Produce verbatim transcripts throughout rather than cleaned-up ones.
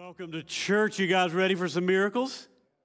Welcome to church. You guys ready for some miracles?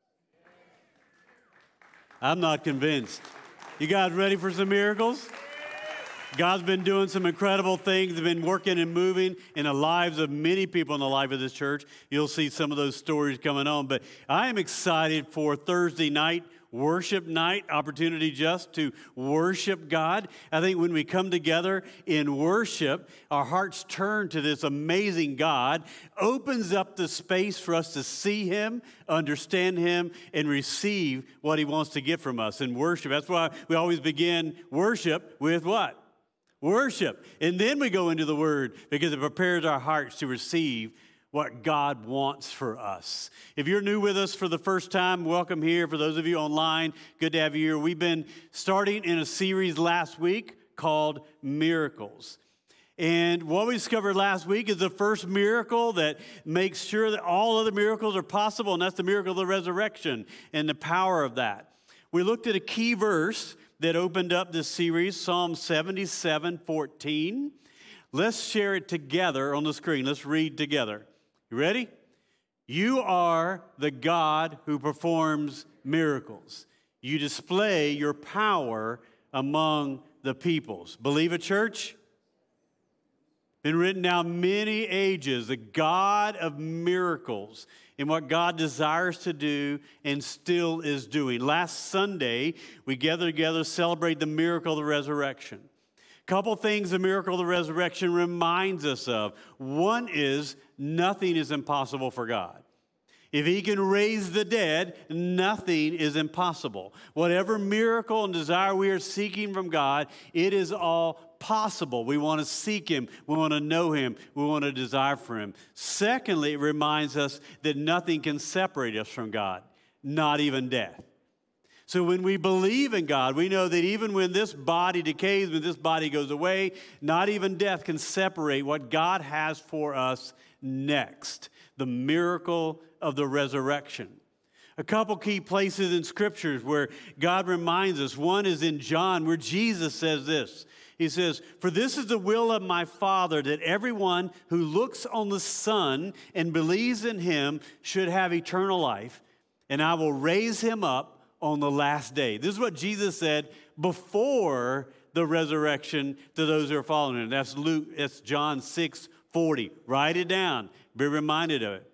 I'm not convinced. You guys ready for some miracles? God's been doing some incredible things. He's been working and moving in the lives of many people in the life of this church. You'll see some of those stories coming on. But I am excited for Thursday night, worship night, opportunity just to worship God. I think when we come together in worship, our hearts turn to this amazing God, opens up the space for us to see Him, understand Him, and receive what He wants to get from us in worship. That's why we always begin worship with what? Worship. And then we go into the Word because it prepares our hearts to receive what God wants for us. If you're new with us for the first time, welcome here. For those of you online, good to have you here. We've been starting in a series last week called Miracles. And what we discovered last week is the first miracle that makes sure that all other miracles are possible, and that's the miracle of the resurrection and the power of that. We looked at a key verse that opened up this series, Psalm seventy-seven fourteen. Let's share it together on the screen. Let's read together. You ready? You are the God who performs miracles. You display your power among the peoples. Believe it, church? Been written down many ages, the God of miracles and what God desires to do and still is doing. Last Sunday, we gathered together to celebrate the miracle of the resurrection. A couple things the miracle of the resurrection reminds us of. One is nothing is impossible for God. If He can raise the dead, nothing is impossible. Whatever miracle and desire we are seeking from God, it is all possible. We want to seek Him. We want to know Him. We want to desire for Him. Secondly, it reminds us that nothing can separate us from God, not even death. So when we believe in God, we know that even when this body decays, when this body goes away, not even death can separate what God has for us next. The miracle of the resurrection. A couple key places in Scriptures where God reminds us. One is in John, where Jesus says this. He says, "For this is the will of my Father, that everyone who looks on the Son and believes in Him should have eternal life, and I will raise him up on the last day." This is what Jesus said before the resurrection to those who are following Him. That's Luke, that's John six forty. Write it down. Be reminded of it.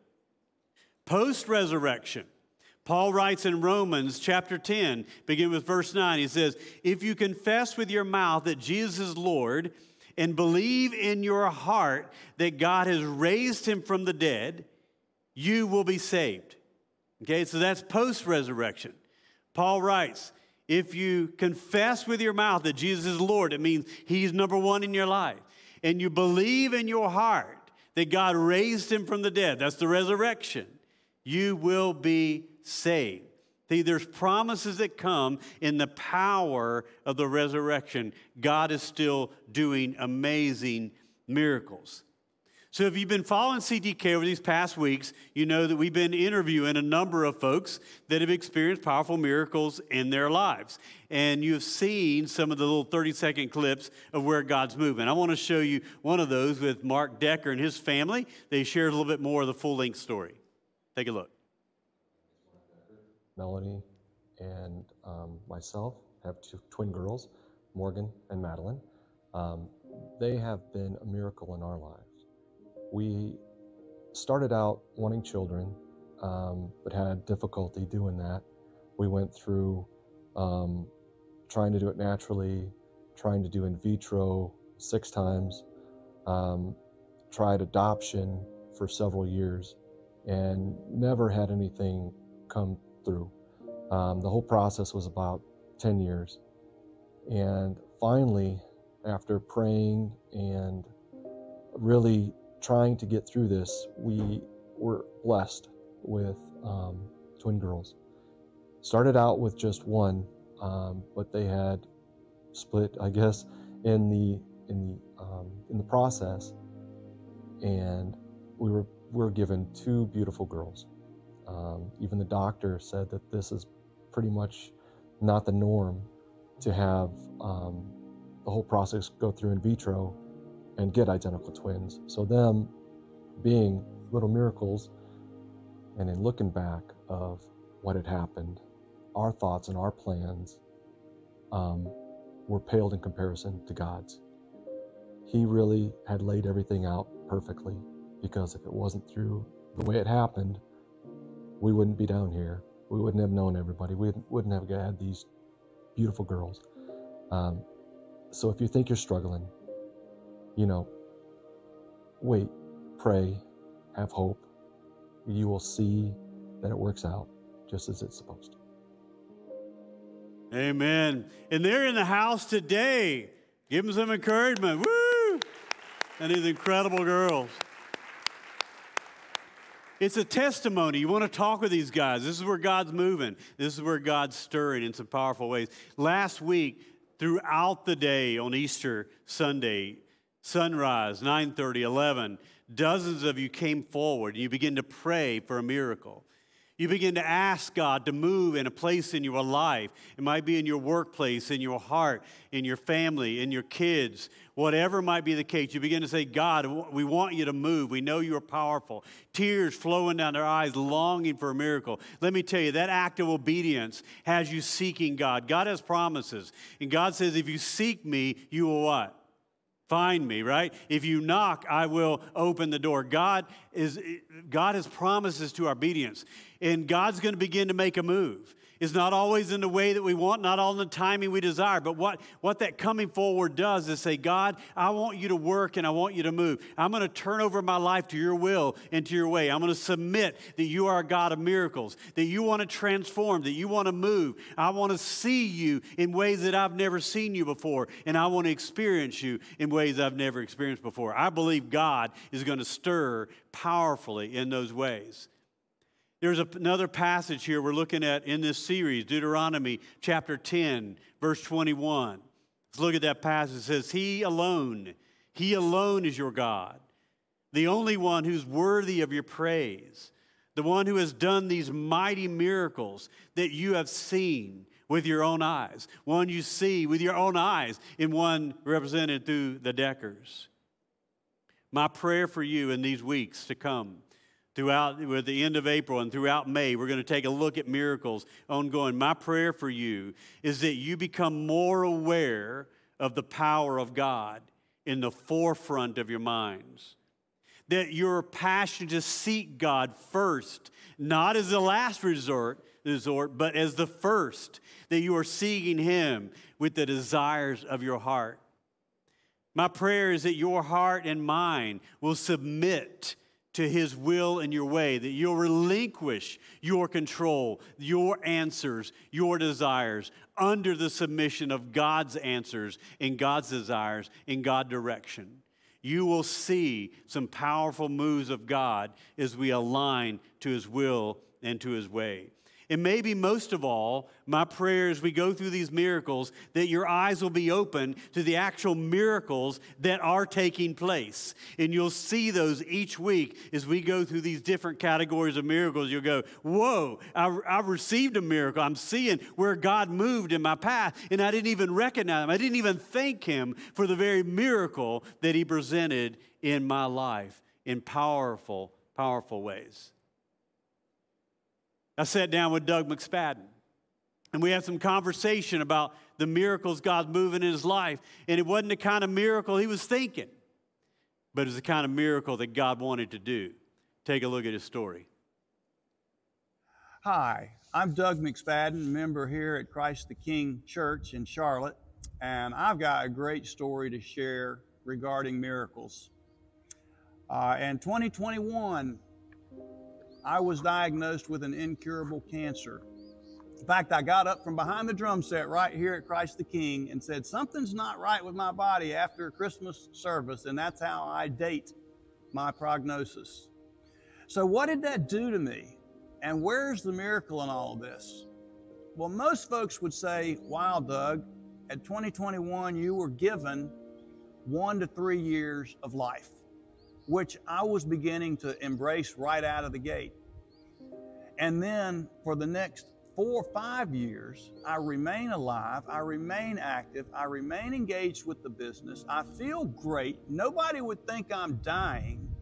Post-resurrection, Paul writes in Romans chapter ten, begin with verse nine. He says, "If you confess with your mouth that Jesus is Lord and believe in your heart that God has raised Him from the dead, you will be saved." Okay, so that's post-resurrection. Paul writes, if you confess with your mouth that Jesus is Lord, it means He's number one in your life, and you believe in your heart that God raised Him from the dead, that's the resurrection, you will be saved. See, there's promises that come in the power of the resurrection. God is still doing amazing miracles. So if you've been following C T K over these past weeks, you know that we've been interviewing a number of folks that have experienced powerful miracles in their lives. And you've seen some of the little thirty-second clips of where God's moving. I want to show you one of those with Mark Decker and his family. They shared a little bit more of the full-length story. Take a look. Melanie and um, myself have two twin girls, Morgan and Madeline. Um, they have been a miracle in our lives. We started out wanting children, um, but had difficulty doing that. We went through um, trying to do it naturally, trying to do in vitro six times, um, tried adoption for several years, and never had anything come through. Um, the whole process was about ten years. And finally, after praying and really trying to get through this, we were blessed with um, twin girls. Started out with just one, um, but they had split, I guess, in the in the um, in the process, and we were we were given two beautiful girls. Um, even the doctor said that this is pretty much not the norm to have um, the whole process go through in vitro and get identical twins. So them being little miracles, And in looking back of what had happened, our thoughts and our plans um, were paled in comparison to God's. He really had laid everything out perfectly, because if it wasn't through the way it happened, we wouldn't be down here. We wouldn't have known everybody. We wouldn't have had these beautiful girls. Um, so if you think you're struggling, you know, wait, pray, have hope. You will see that it works out just as it's supposed to. Amen. And they're in the house today. Give them some encouragement. Woo! And these incredible girls. It's a testimony. You want to talk with these guys. This is where God's moving. This is where God's stirring in some powerful ways. Last week, throughout the day on Easter Sunday, sunrise, nine thirty, eleven, dozens of you came forward and you begin to pray for a miracle. You begin to ask God to move in a place in your life. It might be in your workplace, in your heart, in your family, in your kids, whatever might be the case. You begin to say, God, we want you to move. We know you are powerful. Tears flowing down their eyes, longing for a miracle. Let me tell you, that act of obedience has you seeking God. God has promises. And God says, if you seek me, you will what? Find me, right? If you knock, I will open the door. God is God has promises to our obedience, and God's going to begin to make a move. It's not always in the way that we want, not all in the timing we desire, but what, what that coming forward does is say, God, I want you to work and I want you to move. I'm going to turn over my life to your will and to your way. I'm going to submit that you are a God of miracles, that you want to transform, that you want to move. I want to see you in ways that I've never seen you before, and I want to experience you in ways I've never experienced before. I believe God is going to stir powerfully in those ways. There's another passage here we're looking at in this series, Deuteronomy chapter ten, verse twenty-one. Let's look at that passage. It says, He alone, He alone is your God, the only one who's worthy of your praise, the one who has done these mighty miracles that you have seen with your own eyes, one you see with your own eyes, and one represented through the Deckers. My prayer for you in these weeks to come, throughout, with the end of April and throughout May, we're going to take a look at miracles ongoing. My prayer for you is that you become more aware of the power of God in the forefront of your minds. That you're passionate to seek God first, not as the last resort, resort, but as the first. That you are seeking Him with the desires of your heart. My prayer is that your heart and mind will submit to His will and your way, that you'll relinquish your control, your answers, your desires under the submission of God's answers and God's desires in God's direction. You will see some powerful moves of God as we align to His will and to His way. And maybe most of all, my prayer as we go through these miracles, that your eyes will be open to the actual miracles that are taking place. And you'll see those each week as we go through these different categories of miracles. You'll go, whoa, I, I received a miracle. I'm seeing where God moved in my path, and I didn't even recognize Him. I didn't even thank Him for the very miracle that He presented in my life in powerful, powerful ways. I sat down with Doug McSpadden, and we had some conversation about the miracles God's moving in his life. And it wasn't the kind of miracle he was thinking, but it was the kind of miracle that God wanted to do. Take a look at his story. Hi, I'm Doug McSpadden, member here at Christ the King Church in Charlotte, and I've got a great story to share regarding miracles. Uh, in twenty twenty-one, I was diagnosed with an incurable cancer. In fact, I got up from behind the drum set right here at Christ the King and said, something's not right with my body after a Christmas service, and that's how I date my prognosis. So what did that do to me? And where's the miracle in all of this? Well, most folks would say, wow, Doug, at twenty twenty-one, you were given one to three years of life, which I was beginning to embrace right out of the gate. And then for the next four or five years, I remain alive, I remain active, I remain engaged with the business, I feel great, nobody would think I'm dying,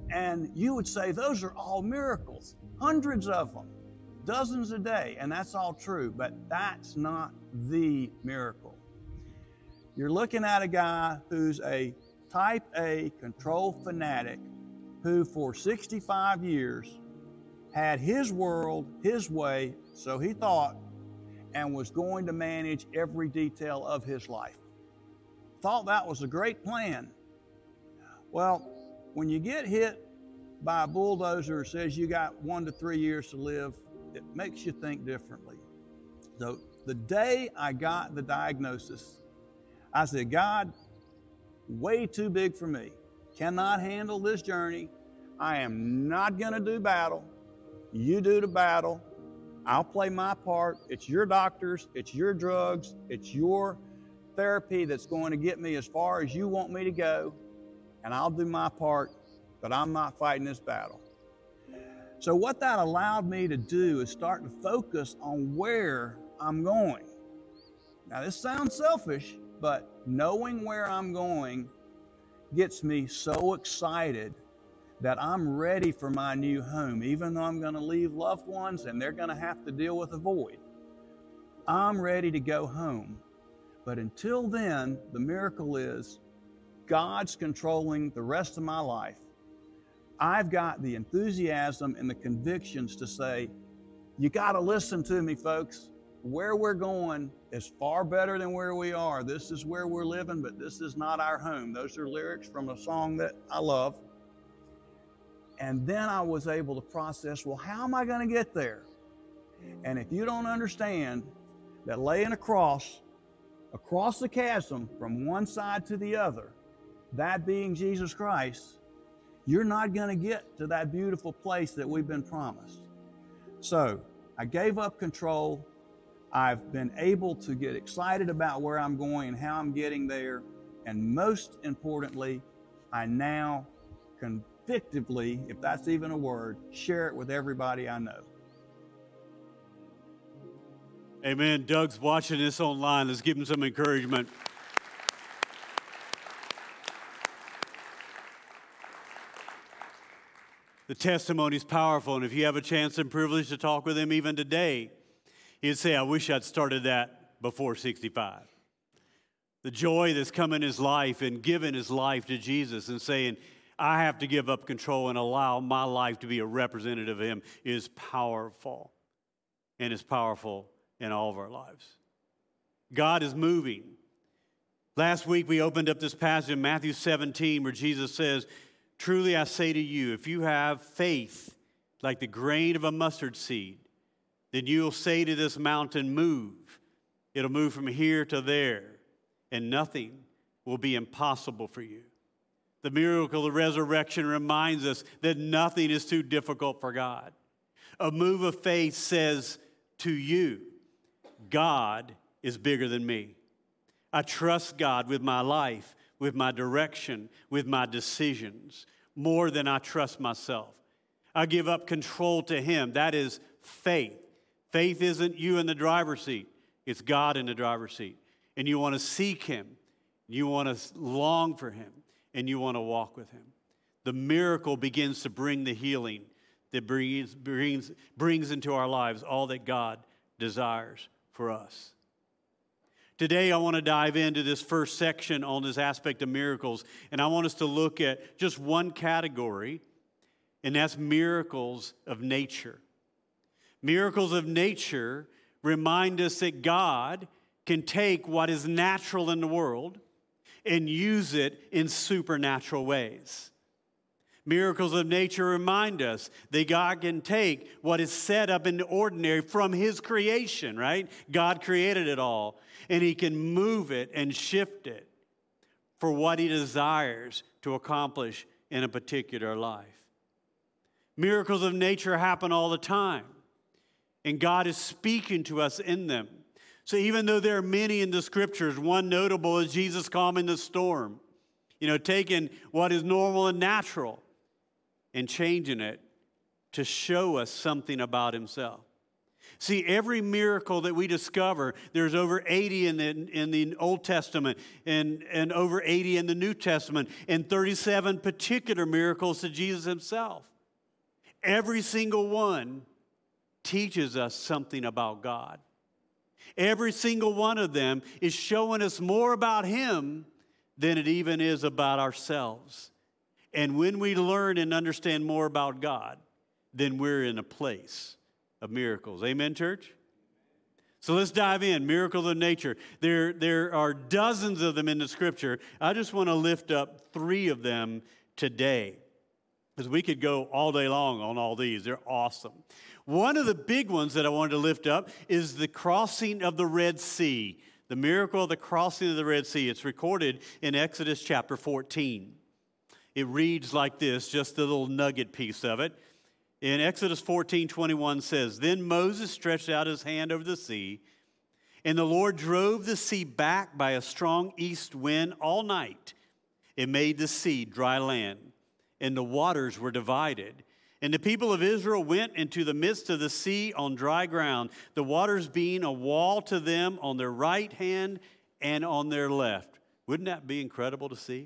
And you would say those are all miracles, hundreds of them, dozens a day, and that's all true, but that's not the miracle. You're looking at a guy who's a type A control fanatic who for sixty-five years had his world his way, so he thought, and was going to manage every detail of his life. Thought that was a great plan. Well, when you get hit by a bulldozer who says you got one to three years to live, it makes you think differently. So the day I got the diagnosis, I said, God, way too big for me. Cannot handle this journey. I am not going to do battle. You do the battle. I'll play my part. It's your doctors. It's your drugs. It's your therapy that's going to get me as far as you want me to go. And I'll do my part, but I'm not fighting this battle. So what that allowed me to do is start to focus on where I'm going. Now this sounds selfish, but knowing where I'm going gets me so excited that I'm ready for my new home, even though I'm going to leave loved ones and they're going to have to deal with a void. I'm ready to go home. But until then, the miracle is God's controlling the rest of my life. I've got the enthusiasm and the convictions to say, you got to listen to me, folks. Where we're going is far better than where we are. This is where we're living, but this is not our home. Those are lyrics from a song that I love. And then I was able to process, well, how am I going to get there? And if you don't understand that laying across, across the chasm from one side to the other, that being Jesus Christ, you're not going to get to that beautiful place that we've been promised. So I gave up control. I've been able to get excited about where I'm going and how I'm getting there. And most importantly, I now convictively, if that's even a word, share it with everybody I know. Amen. Doug's watching this online. Let's give him some encouragement. The testimony is powerful, and if you have a chance and privilege to talk with him even today, he'd say, I wish I'd started that before sixty-five. The joy that's come in his life and given his life to Jesus and saying, I have to give up control and allow my life to be a representative of him is powerful, and is powerful in all of our lives. God is moving. Last week we opened up this passage in Matthew seventeen where Jesus says, truly I say to you, if you have faith like the grain of a mustard seed, then you'll say to this mountain, move. It'll move from here to there, and nothing will be impossible for you. The miracle of resurrection reminds us that nothing is too difficult for God. A move of faith says to you, God is bigger than me. I trust God with my life, with my direction, with my decisions, more than I trust myself. I give up control to him. That is faith. Faith isn't you in the driver's seat. It's God in the driver's seat. And you want to seek him. You want to long for him. And you want to walk with him. The miracle begins to bring the healing that brings, brings, brings into our lives all that God desires for us. Today, I want to dive into this first section on this aspect of miracles, and I want us to look at just one category, and that's miracles of nature. Miracles of nature remind us that God can take what is natural in the world and use it in supernatural ways. Miracles of nature remind us that God can take what is set up in the ordinary from his creation, right? God created it all, and he can move it and shift it for what he desires to accomplish in a particular life. Miracles of nature happen all the time, and God is speaking to us in them. So even though there are many in the scriptures, one notable is Jesus calming the storm, you know, taking what is normal and natural and changing it to show us something about himself. See, every miracle that we discover, there's over eighty in the, in the Old Testament and, and over eighty in the New Testament, and thirty-seven particular miracles to Jesus himself. Every single one teaches us something about God. Every single one of them is showing us more about him than it even is about ourselves. And when we learn and understand more about God, then we're in a place of miracles. Amen, church? So let's dive in. Miracles of nature. There, there are dozens of them in the Scripture. I just want to lift up three of them today, because we could go all day long on all these. They're awesome. One of the big ones that I wanted to lift up is the crossing of the Red Sea. The miracle of the crossing of the Red Sea. It's recorded in Exodus chapter fourteen. It reads like this, just a little nugget piece of it. In Exodus fourteen twenty-one says, "Then Moses stretched out his hand over the sea, and the Lord drove the sea back by a strong east wind all night. It made the sea dry land, and the waters were divided. And the people of Israel went into the midst of the sea on dry ground, the waters being a wall to them on their right hand and on their left." Wouldn't that be incredible to see?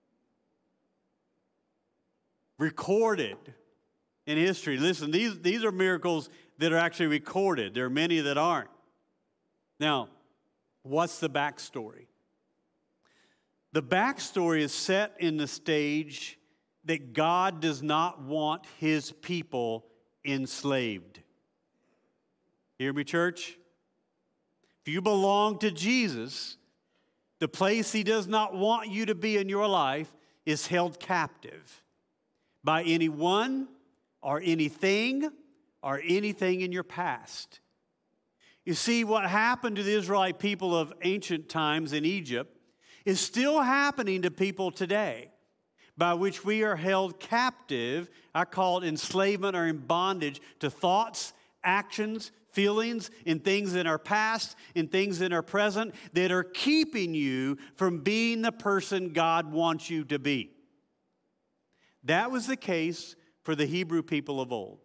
Recorded in history. Listen, these, these are miracles that are actually recorded. There are many that aren't. Now, what's the backstory? The backstory is set in the stage that God does not want his people enslaved. Hear me, church? If you belong to Jesus, the place he does not want you to be in your life is held captive by anyone or anything or anything in your past. You see, what happened to the Israelite people of ancient times in Egypt is still happening to people today, by which we are held captive. I call it enslavement or in bondage to thoughts, actions, feelings, and things in our past, and things in our present that are keeping you from being the person God wants you to be. That was the case for the Hebrew people of old.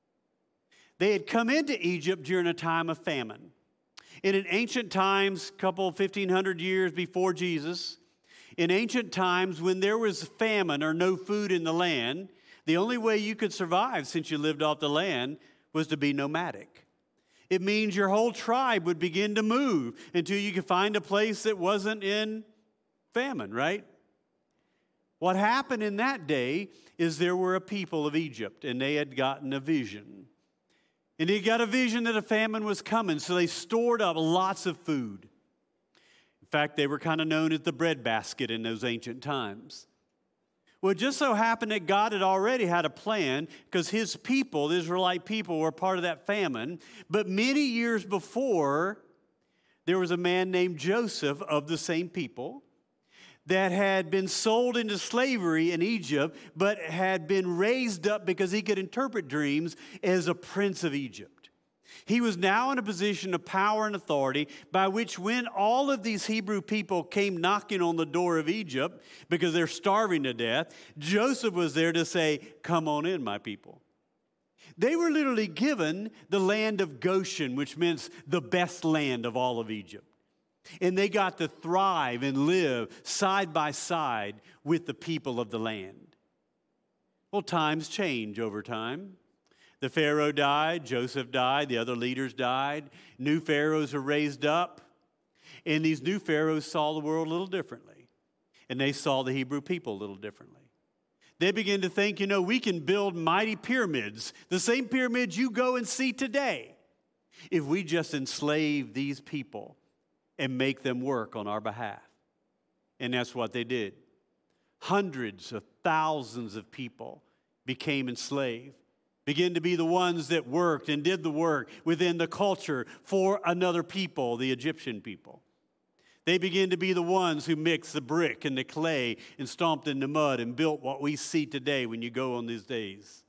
They had come into Egypt during a time of famine. And in ancient times, a couple, fifteen hundred years before Jesus, in ancient times when there was famine or no food in the land, the only way you could survive since you lived off the land was to be nomadic. It means your whole tribe would begin to move until you could find a place that wasn't in famine, right? What happened in that day is there were a people of Egypt, and they had gotten a vision. And they got a vision that a famine was coming, so they stored up lots of food. In fact, they were kind of known as the breadbasket in those ancient times. Well, it just so happened that God had already had a plan, because his people, the Israelite people, were part of that famine. But many years before, there was a man named Joseph of the same people that had been sold into slavery in Egypt, but had been raised up because he could interpret dreams as a prince of Egypt. He was now in a position of power and authority by which when all of these Hebrew people came knocking on the door of Egypt because they're starving to death, Joseph was there to say, "Come on in, my people." They were literally given the land of Goshen, which means the best land of all of Egypt. And they got to thrive and live side by side with the people of the land. Well, times change over time. The Pharaoh died, Joseph died, the other leaders died. New pharaohs were raised up. And these new pharaohs saw the world a little differently. And they saw the Hebrew people a little differently. They began to think, you know, we can build mighty pyramids, the same pyramids you go and see today, if we just enslave these people and make them work on our behalf. And that's what they did. Hundreds of thousands of people became enslaved, began to be the ones that worked and did the work within the culture for another people, the Egyptian people. They began to be the ones who mixed the brick and the clay and stomped in the mud and built what we see today when you go on these days.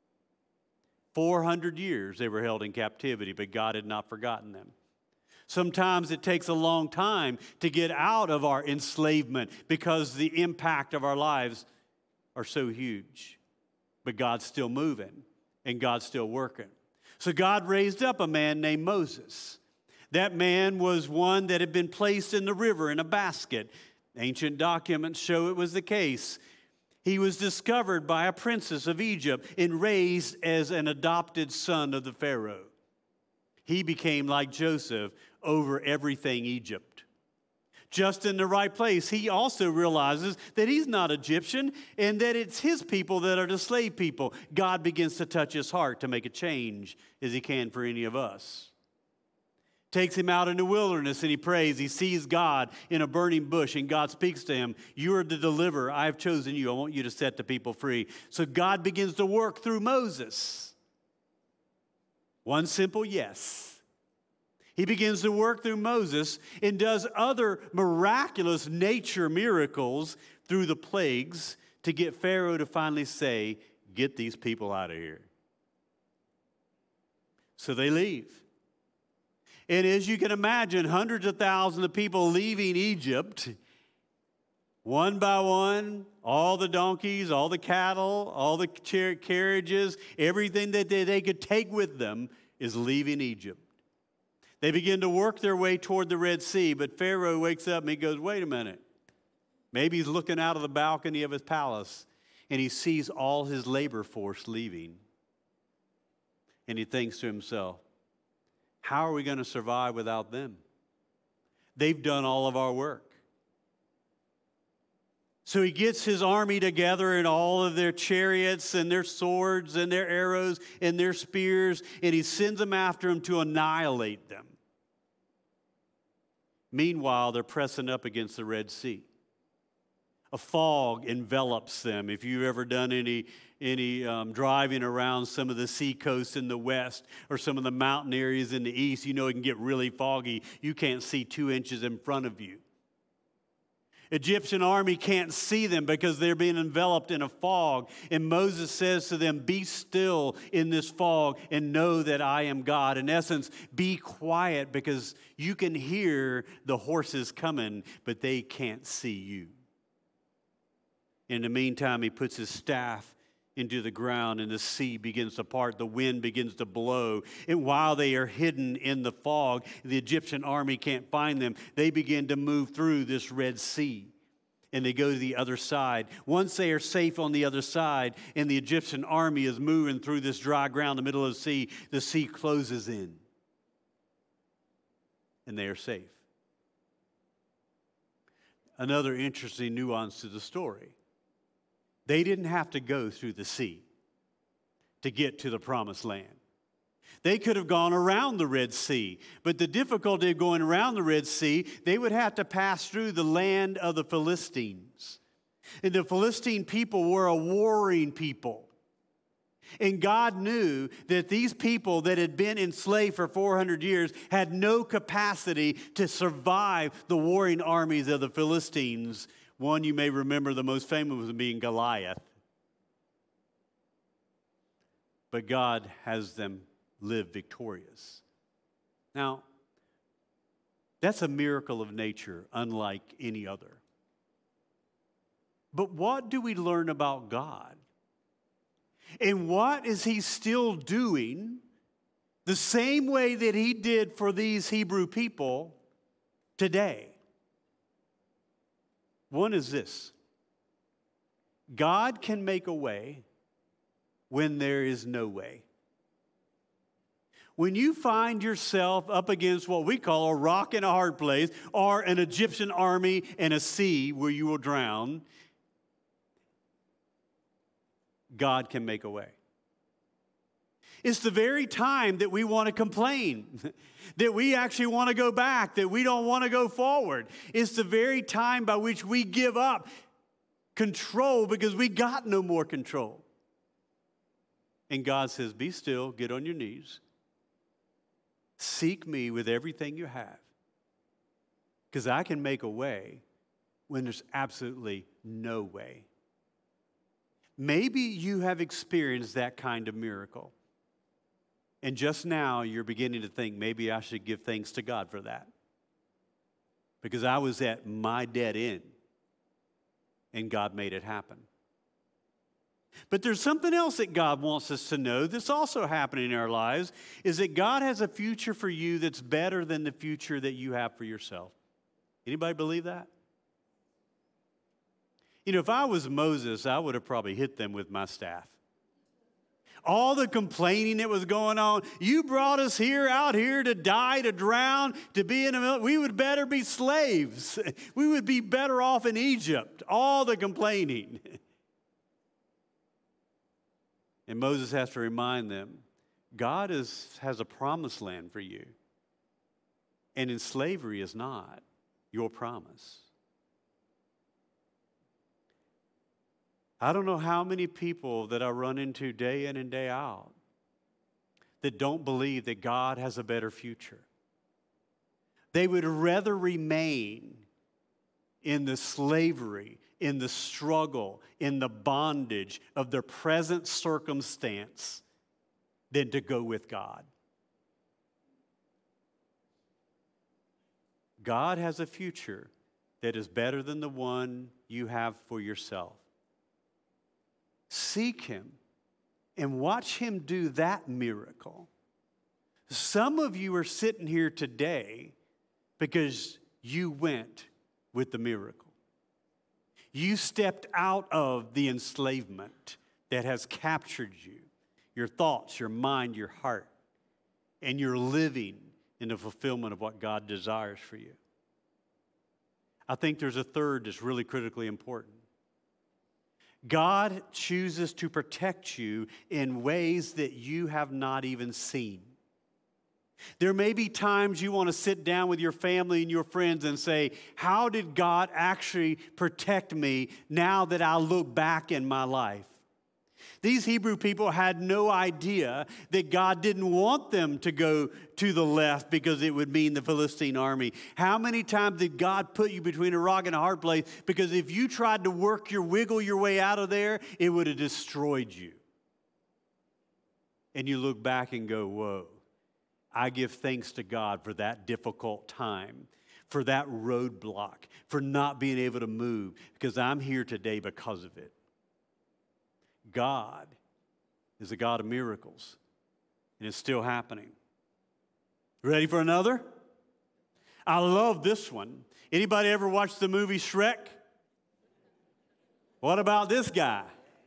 four hundred years they were held in captivity, but God had not forgotten them. Sometimes it takes a long time to get out of our enslavement because the impact of our lives are so huge. But God's still moving and God's still working. So God raised up a man named Moses. That man was one that had been placed in the river in a basket. Ancient documents show it was the case. He was discovered by a princess of Egypt and raised as an adopted son of the Pharaoh. He became like Joseph over everything Egypt. Just in the right place, he also realizes that he's not Egyptian and that it's his people that are the slave people. God begins to touch his heart to make a change as he can for any of us. Takes him out in the wilderness and he prays. He sees God in a burning bush and God speaks to him. You are the deliverer. I have chosen you. I want you to set the people free. So God begins to work through Moses. One simple yes. He begins to work through Moses and does other miraculous nature miracles through the plagues to get Pharaoh to finally say, get these people out of here. So they leave. And as you can imagine, hundreds of thousands of people leaving Egypt, one by one, all the donkeys, all the cattle, all the char- carriages, everything that they, they could take with them is leaving Egypt. They begin to work their way toward the Red Sea, but Pharaoh wakes up and he goes, wait a minute. Maybe he's looking out of the balcony of his palace and he sees all his labor force leaving. And he thinks to himself, how are we going to survive without them? They've done all of our work. So he gets his army together and all of their chariots and their swords and their arrows and their spears, and he sends them after him to annihilate them. Meanwhile, they're pressing up against the Red Sea. A fog envelops them. If you've ever done any, any um, driving around some of the sea coasts in the west or some of the mountain areas in the east, you know it can get really foggy. You can't see two inches in front of you. Egyptian army can't see them because they're being enveloped in a fog. And Moses says to them, be still in this fog and know that I am God. In essence, be quiet because you can hear the horses coming, but they can't see you. In the meantime, he puts his staff into the ground and the sea begins to part. The wind begins to blow. And while they are hidden in the fog, the Egyptian army can't find them. They begin to move through this Red Sea and they go to the other side. Once they are safe on the other side and the Egyptian army is moving through this dry ground in the middle of the sea, the sea closes in and they are safe. Another interesting nuance to the story. They didn't have to go through the sea to get to the promised land. They could have gone around the Red Sea, but the difficulty of going around the Red Sea, they would have to pass through the land of the Philistines. And the Philistine people were a warring people. And God knew that these people that had been enslaved for four hundred years had no capacity to survive the warring armies of the Philistines. One you may remember, the most famous was being Goliath. But God has them live victorious. Now, that's a miracle of nature, unlike any other. But what do we learn about God? And what is he still doing the same way that he did for these Hebrew people today? One is this: God can make a way when there is no way. When you find yourself up against what we call a rock and a hard place, or an Egyptian army and a sea where you will drown, God can make a way. It's the very time that we want to complain, that we actually want to go back, that we don't want to go forward. It's the very time by which we give up control because we got no more control. And God says, be still, get on your knees, seek me with everything you have, because I can make a way when there's absolutely no way. Maybe you have experienced that kind of miracle. And just now you're beginning to think, maybe I should give thanks to God for that. Because I was at my dead end and God made it happen. But there's something else that God wants us to know that's also happening in our lives, is that God has a future for you that's better than the future that you have for yourself. Anybody believe that? You know, if I was Moses, I would have probably hit them with my staff. All the complaining that was going on, you brought us here, out here to die, to drown, to be in a mill. We would better be slaves. We would be better off in Egypt. All the complaining. And Moses has to remind them, God is, has a promised land for you. And in slavery is not your promise. I don't know how many people that I run into day in and day out that don't believe that God has a better future. They would rather remain in the slavery, in the struggle, in the bondage of their present circumstance than to go with God. God has a future that is better than the one you have for yourself. Seek Him and watch Him do that miracle. Some of you are sitting here today because you went with the miracle. You stepped out of the enslavement that has captured you, your thoughts, your mind, your heart, and you're living in the fulfillment of what God desires for you. I think there's a third that's really critically important. God chooses to protect you in ways that you have not even seen. There may be times you want to sit down with your family and your friends and say, how did God actually protect me now that I look back in my life? These Hebrew people had no idea that God didn't want them to go to the left because it would mean the Philistine army. How many times did God put you between a rock and a hard place? Because if you tried to work your, wiggle your way out of there, it would have destroyed you. And you look back and go, whoa, I give thanks to God for that difficult time, for that roadblock, for not being able to move, because I'm here today because of it. God is a God of miracles, and it's still happening. Ready for another? I love this one. Anybody ever watched the movie Shrek? What about this guy?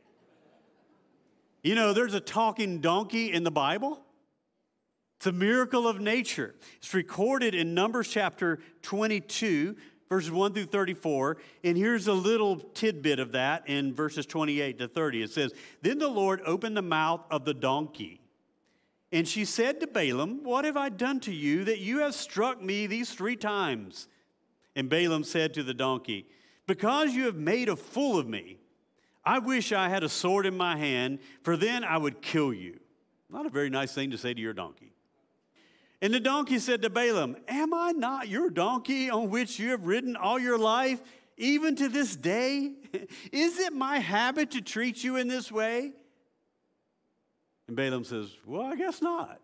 You know, there's a talking donkey in the Bible. It's a miracle of nature. It's recorded in Numbers chapter twenty-two, verses one through thirty-four, and here's a little tidbit of that in verses twenty-eight to thirty. It says, then the Lord opened the mouth of the donkey, and she said to Balaam, what have I done to you that you have struck me these three times? And Balaam said to the donkey, because you have made a fool of me, I wish I had a sword in my hand, for then I would kill you. Not a very nice thing to say to your donkey. And the donkey said to Balaam, am I not your donkey on which you have ridden all your life, even to this day? Is it my habit to treat you in this way? And Balaam says, well, I guess not.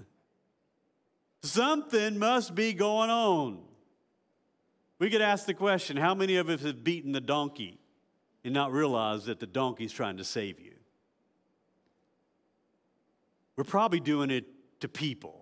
Something must be going on. We could ask the question, how many of us have beaten the donkey and not realized that the donkey's trying to save you? We're probably doing it to people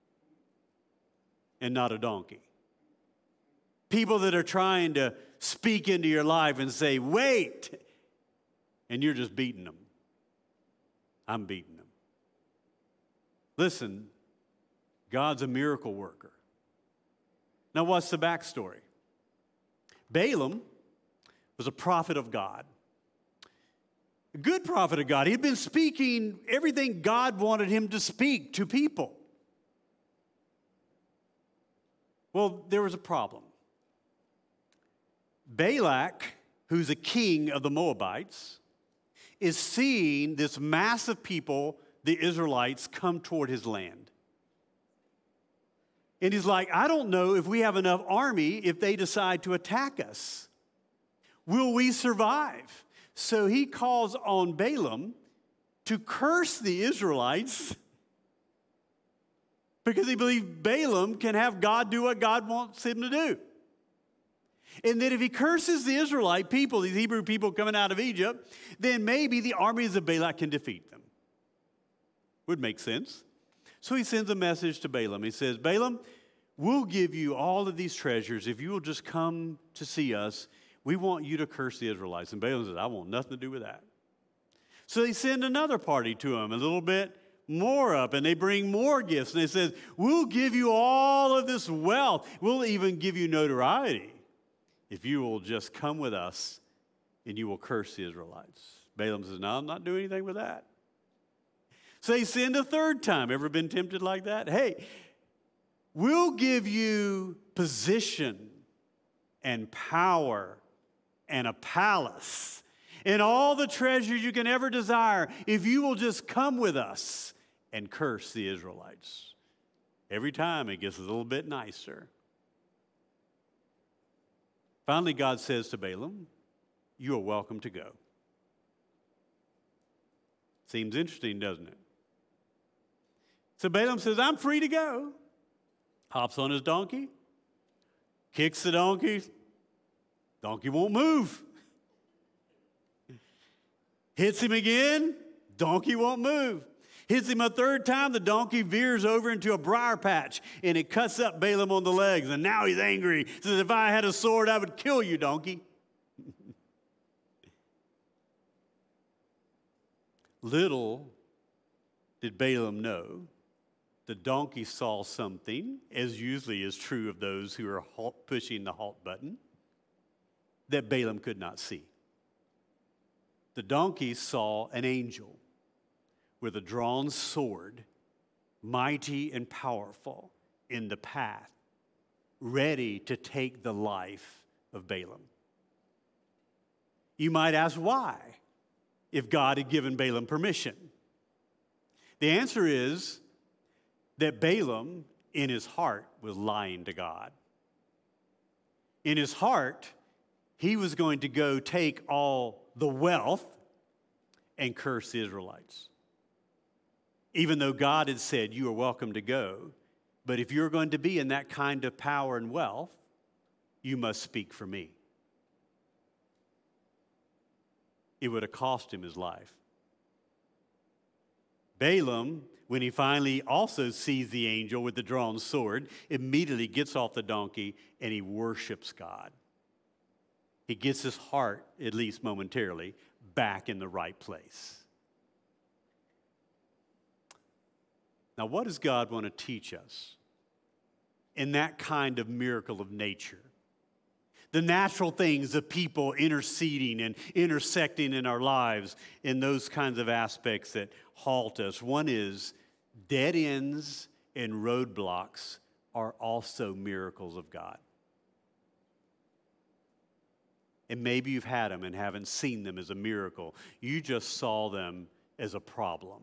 and not a donkey. People that are trying to speak into your life and say, wait, and you're just beating them. I'm beating them. Listen, God's a miracle worker. Now, what's the backstory? Balaam was a prophet of God. A good prophet of God. He had been speaking everything God wanted him to speak to people. Well, there was a problem. Balak, who's a king of the Moabites, is seeing this mass of people, the Israelites, come toward his land. And he's like, I don't know if we have enough army if they decide to attack us. Will we survive? So he calls on Balaam to curse the Israelites because he believed Balaam can have God do what God wants him to do. And that if he curses the Israelite people, these Hebrew people coming out of Egypt, then maybe the armies of Balak can defeat them. Would make sense. So he sends a message to Balaam. He says, Balaam, we'll give you all of these treasures if you will just come to see us. We want you to curse the Israelites. And Balaam says, I want nothing to do with that. So they send another party to him, a little bit more up, and they bring more gifts. And they said, we'll give you all of this wealth. We'll even give you notoriety if you will just come with us and you will curse the Israelites. Balaam says, no, I'm not doing anything with that. So they send a third time. Ever been tempted like that? Hey, we'll give you position and power and a palace and all the treasures you can ever desire if you will just come with us and curse the Israelites. Every time it gets a little bit nicer. Finally, God says to Balaam, you are welcome to go. Seems interesting, doesn't it? So Balaam says, I'm free to go. Hops on his donkey, kicks the donkey. Donkey won't move. Hits him again, donkey won't move. Hits him a third time, the donkey veers over into a briar patch, and it cuts up Balaam on the legs, and now he's angry. He says, if I had a sword, I would kill you, donkey. Little did Balaam know, the donkey saw something, as usually is true of those who are halt, pushing the halt button, that Balaam could not see. The donkey saw an angel with a drawn sword, mighty and powerful, in the path, ready to take the life of Balaam. You might ask why, if God had given Balaam permission. The answer is that Balaam, in his heart, was lying to God. In his heart, he was going to go take all the wealth and curse the Israelites. Even though God had said, you are welcome to go, but if you're going to be in that kind of power and wealth, you must speak for me. It would have cost him his life. Balaam, when he finally also sees the angel with the drawn sword, immediately gets off the donkey and he worships God. He gets his heart, at least momentarily, back in the right place. Now, what does God want to teach us in that kind of miracle of nature? The natural things of people interceding and intersecting in our lives in those kinds of aspects that halt us. One is dead ends and roadblocks are also miracles of God. And maybe you've had them and haven't seen them as a miracle. You just saw them as a problem.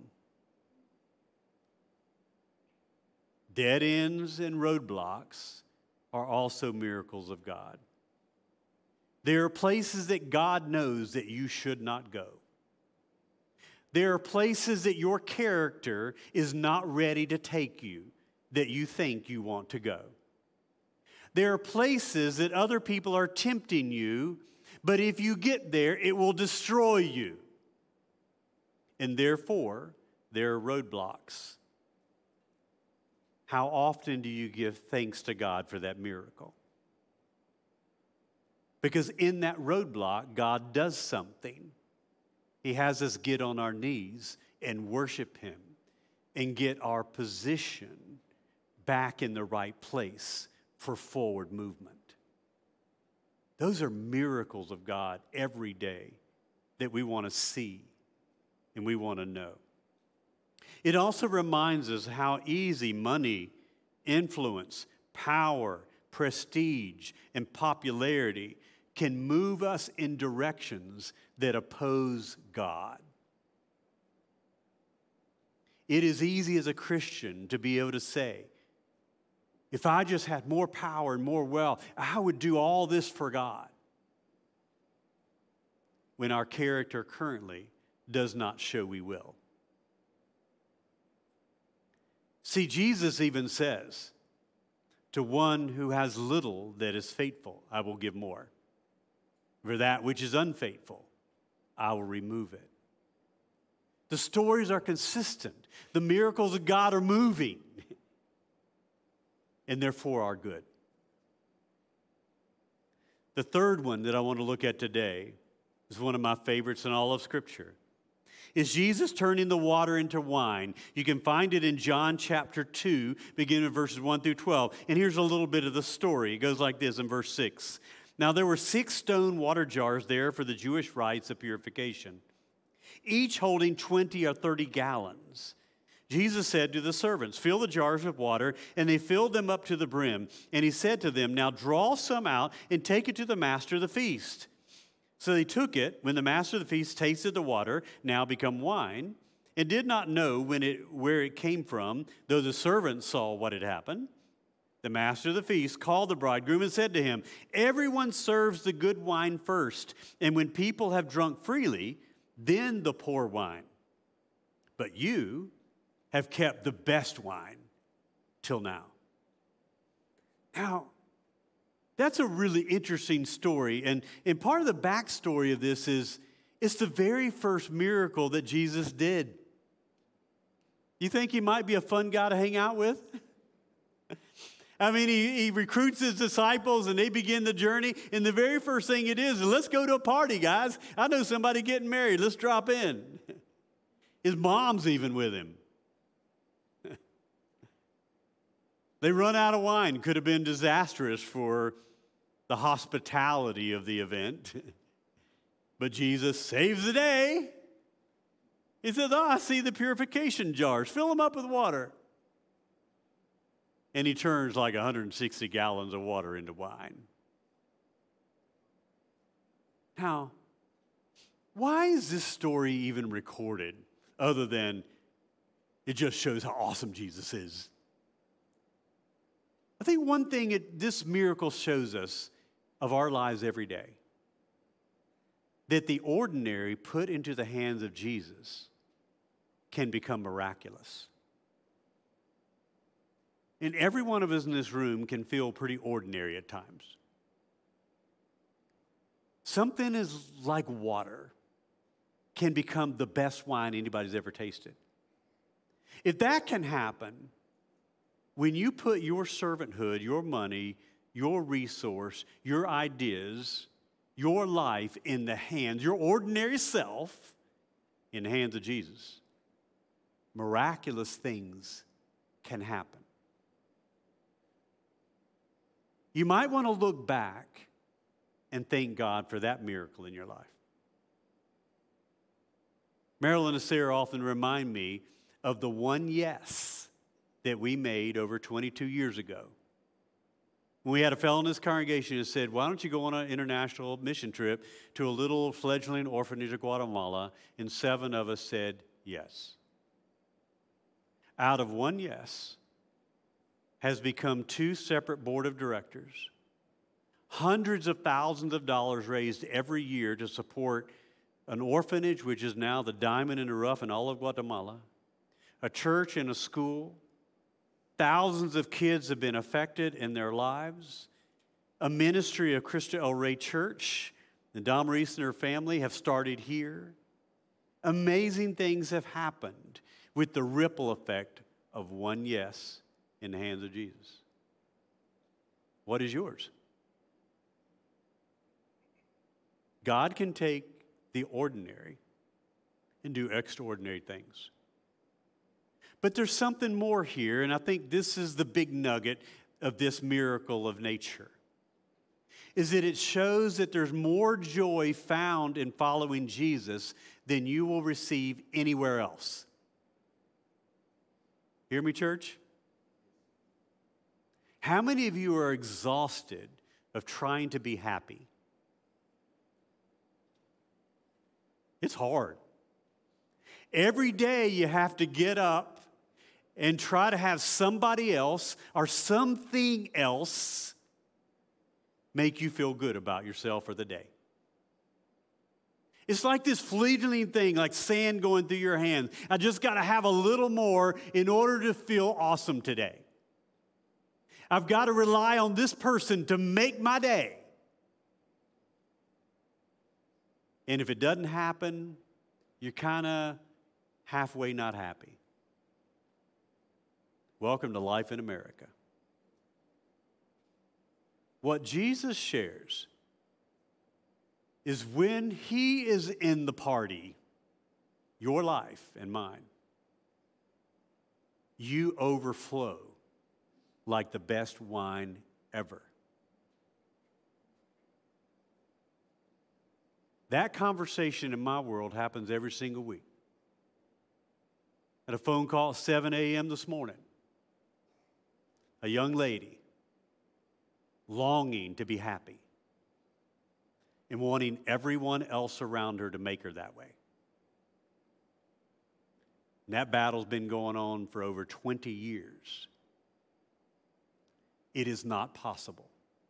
Dead ends and roadblocks are also miracles of God. There are places that God knows that you should not go. There are places that your character is not ready to take you, that you think you want to go. There are places that other people are tempting you, but if you get there, it will destroy you. And therefore, there are roadblocks. How often do you give thanks to God for that miracle? Because in that roadblock, God does something. He has us get on our knees and worship Him and get our position back in the right place for forward movement. Those are miracles of God every day that we want to see and we want to know. It also reminds us how easy money, influence, power, prestige, and popularity can move us in directions that oppose God. It is easy as a Christian to be able to say, if I just had more power and more wealth, I would do all this for God. When our character currently does not show we will. See, Jesus even says, To one who has little that is faithful, I will give more. For that which is unfaithful, I will remove it. The stories are consistent. The miracles of God are moving, and therefore are good. The third one that I want to look at today is one of my favorites in all of Scripture. Is Jesus turning the water into wine? You can find it in John chapter two, beginning in verses one through twelve. And here's a little bit of the story. It goes like this in verse six. Now there were six stone water jars there for the Jewish rites of purification, each holding twenty or thirty gallons. Jesus said to the servants, fill the jars with water, and they filled them up to the brim. And he said to them, now draw some out and take it to the master of the feast. So they took it when the master of the feast tasted the water, now become wine, and did not know when it, where it came from, though the servants saw what had happened. The master of the feast called the bridegroom and said to him, everyone serves the good wine first, and when people have drunk freely, then the poor wine. But you have kept the best wine till now. Now, that's a really interesting story. And, and part of the backstory of this is it's the very first miracle that Jesus did. You think he might be a fun guy to hang out with? I mean, he, he recruits his disciples and they begin the journey. And the very first thing it is, let's go to a party, guys. I know somebody getting married. Let's drop in. His mom's even with him. They run out of wine. Could have been disastrous for the hospitality of the event. But Jesus saves the day. He says, oh, I see the purification jars. Fill them up with water. And he turns like one hundred sixty gallons of water into wine. Now, why is this story even recorded other than it just shows how awesome Jesus is? I think one thing it, this miracle shows us of our lives every day, that the ordinary put into the hands of Jesus can become miraculous. And every one of us in this room can feel pretty ordinary at times. Something is like water can become the best wine anybody's ever tasted. If that can happen, when you put your servanthood, your money, your resource, your ideas, your life in the hands, your ordinary self, in the hands of Jesus, miraculous things can happen. You might want to look back and thank God for that miracle in your life. Marilyn and Sarah often remind me of the one yes that we made over twenty-two years ago. When we had a fellow in this congregation who said, why don't you go on an international mission trip to a little fledgling orphanage of Guatemala? And seven of us said yes. Out of one yes has become two separate board of directors, hundreds of thousands of dollars raised every year to support an orphanage, which is now the diamond in the rough in all of Guatemala, a church and a school. Thousands of kids have been affected in their lives. A ministry of Cristo El Rey Church, and Dom Reese and her family have started here. Amazing things have happened with the ripple effect of one yes in the hands of Jesus. What is yours? God can take the ordinary and do extraordinary things. But there's something more here, and I think this is the big nugget of this miracle of nature, is that it shows that there's more joy found in following Jesus than you will receive anywhere else. Hear me, church? How many of you are exhausted of trying to be happy? It's hard. Every day you have to get up and try to have somebody else or something else make you feel good about yourself for the day. It's like this fleeting thing, like sand going through your hand. I just got to have a little more in order to feel awesome today. I've got to rely on this person to make my day. And if it doesn't happen, you're kind of halfway not happy. Welcome to life in America. What Jesus shares is when he is in the party, your life and mine, you overflow like the best wine ever. That conversation in my world happens every single week. I had a phone call at seven a.m. this morning. A young lady longing to be happy and wanting everyone else around her to make her that way. And that battle's been going on for over twenty years. It is not possible.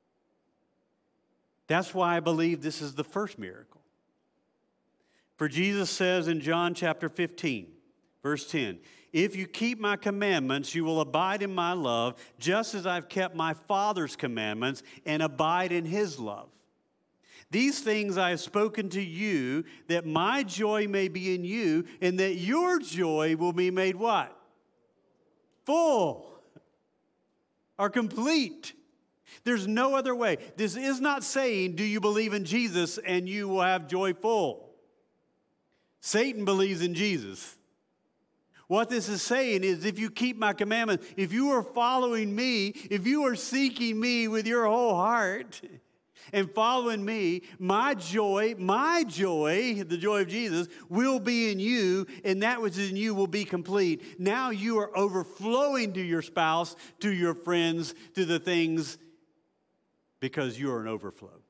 That's why I believe this is the first miracle. For Jesus says in John chapter fifteen, verse ten, if you keep my commandments, you will abide in my love, just as I've kept my Father's commandments and abide in his love. These things I have spoken to you, that my joy may be in you, and that your joy will be made what? Full or complete. There's no other way. This is not saying, do you believe in Jesus and you will have joy full? Satan believes in Jesus. What this is saying is, if you keep my commandments, if you are following me, if you are seeking me with your whole heart and following me, my joy, my joy, the joy of Jesus, will be in you, and that which is in you will be complete. Now you are overflowing to your spouse, to your friends, to the things, because you are an overflow.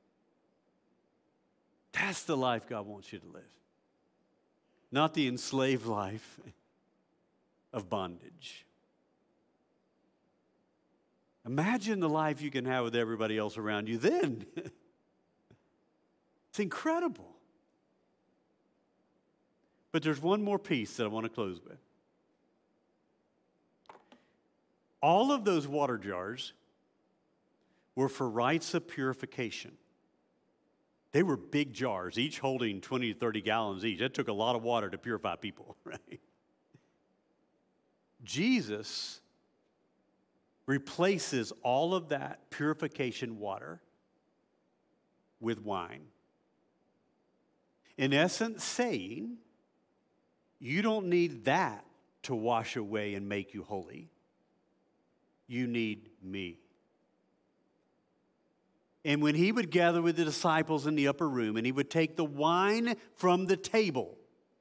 That's the life God wants you to live. Not the enslaved life of bondage. Imagine the life you can have with everybody else around you then. It's incredible. But there's one more piece that I want to close with. All of those water jars were for rites of purification. They were big jars, each holding twenty to thirty gallons each. That took a lot of water to purify people, right? Jesus replaces all of that purification water with wine. In essence, saying, you don't need that to wash away and make you holy. You need me. And when he would gather with the disciples in the upper room and he would take the wine from the table,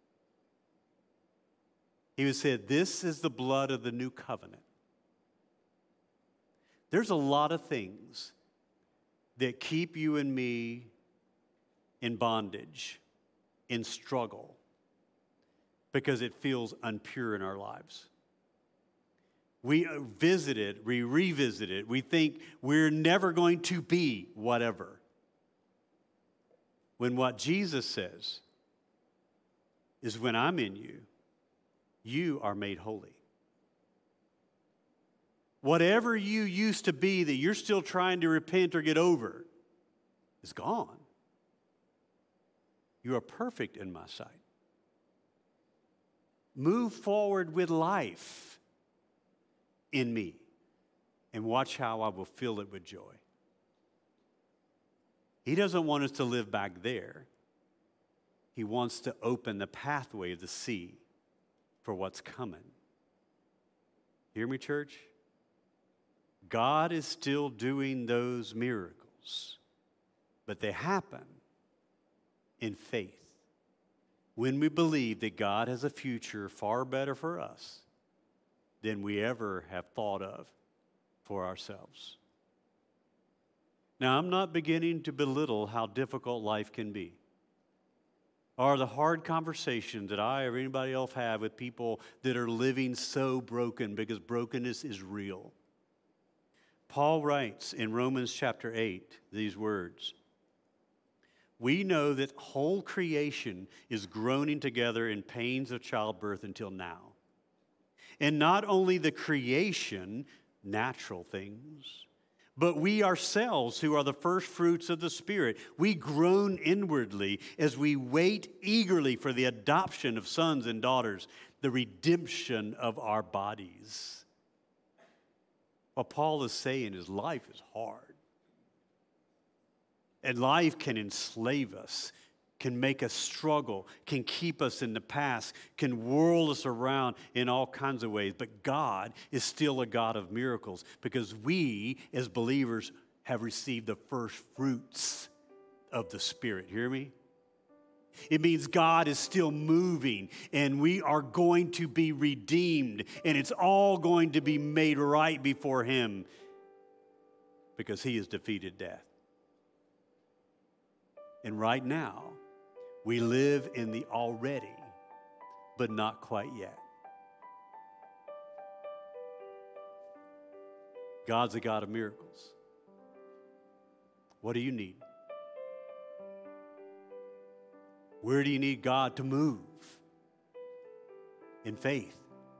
he would say, this is the blood of the new covenant. There's a lot of things that keep you and me in bondage, in struggle, because it feels unpure in our lives. We visit it, we revisit it, we think we're never going to be whatever. When what Jesus says is, when I'm in you, you are made holy. Whatever you used to be that you're still trying to repent or get over is gone. You are perfect in my sight. Move forward with life in me and watch how I will fill it with joy. He doesn't want us to live back there. He wants to open the pathway of the sea for what's coming. Hear me, church? God is still doing those miracles, but they happen in faith. When we believe that God has a future far better for us than we ever have thought of for ourselves. Now, I'm not beginning to belittle how difficult life can be, or the hard conversations that I or anybody else have with people that are living so broken, because brokenness is real. Paul writes in Romans chapter eight these words, we know that whole creation is groaning together in pains of childbirth until now. And not only the creation, natural things. But we ourselves, who are the first fruits of the Spirit, we groan inwardly as we wait eagerly for the adoption of sons and daughters, the redemption of our bodies. What Paul is saying is life is hard. And life can enslave us, can make us struggle, can keep us in the past, can whirl us around in all kinds of ways. But God is still a God of miracles because we, as believers, have received the first fruits of the Spirit. Hear me? It means God is still moving, and we are going to be redeemed, and it's all going to be made right before Him because He has defeated death. And right now, we live in the already, but not quite yet. God's a God of miracles. What do you need? Where do you need God to move? In faith.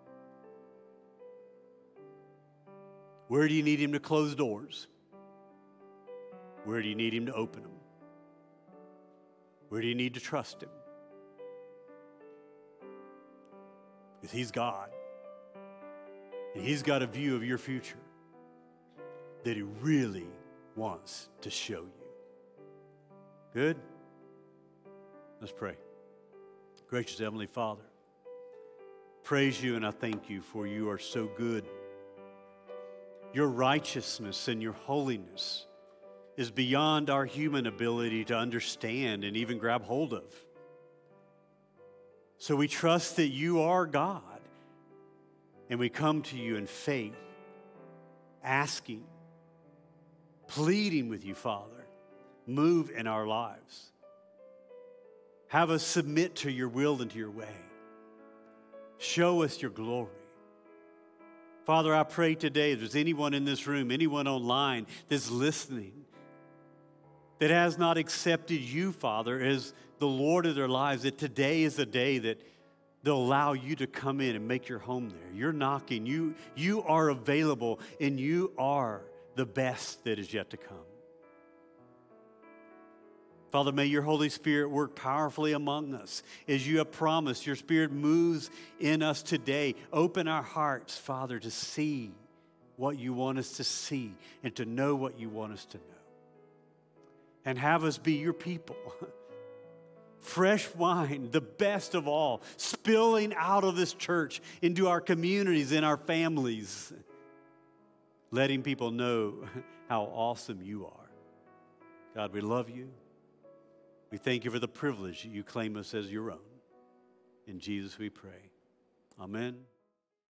Where do you need Him to close doors? Where do you need Him to open them? Where do you need to trust Him? Because He's God. And He's got a view of your future that He really wants to show you. Good? Let's pray. Gracious Heavenly Father, praise You and I thank You for You are so good. Your righteousness and Your holiness is beyond our human ability to understand and even grab hold of. So we trust that You are God, and we come to You in faith, asking, pleading with You, Father, move in our lives. Have us submit to Your will and to Your way. Show us Your glory. Father, I pray today, if there's anyone in this room, anyone online that's listening, that has not accepted You, Father, as the Lord of their lives, that today is the day that they'll allow You to come in and make Your home there. You're knocking. You, you are available, and You are the best that is yet to come. Father, may Your Holy Spirit work powerfully among us. As You have promised, Your Spirit moves in us today. Open our hearts, Father, to see what You want us to see and to know what You want us to know. And have us be Your people. Fresh wine, the best of all, spilling out of this church into our communities and our families, letting people know how awesome You are. God, we love You. We thank You for the privilege that You claim us as Your own. In Jesus we pray. Amen.